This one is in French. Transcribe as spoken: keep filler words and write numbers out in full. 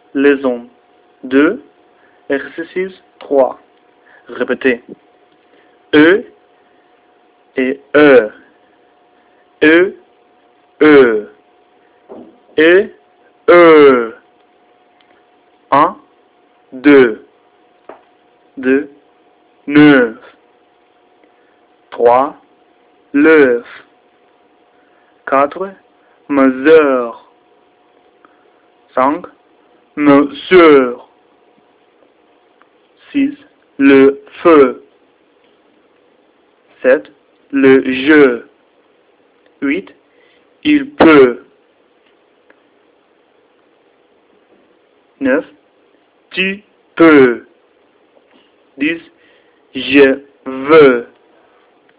leçon deux, exercice trois. Répétez. E et E. E, E. E, E. Un, deux. Deux, neuf. Trois, l'œuf. Quatre, mesure. Cinq, mesure. Six, le feu. Sept, le jeu. Huit, il peut. Neuf, tu peux. Dix, je veux.